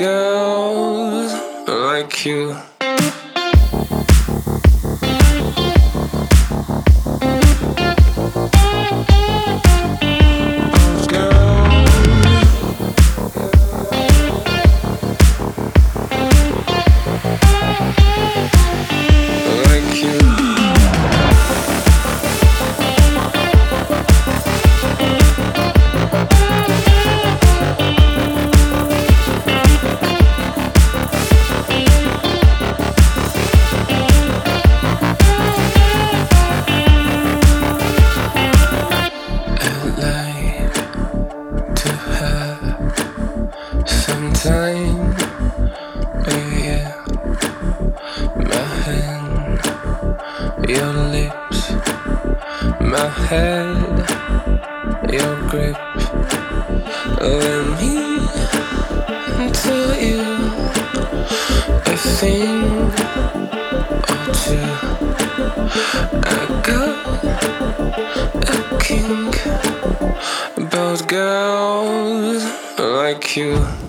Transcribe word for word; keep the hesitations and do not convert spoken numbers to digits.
girls like you. Time with you, my hand, your lips, my head, your grip. Let me tell you a thing or two. I got a kink about girls like you.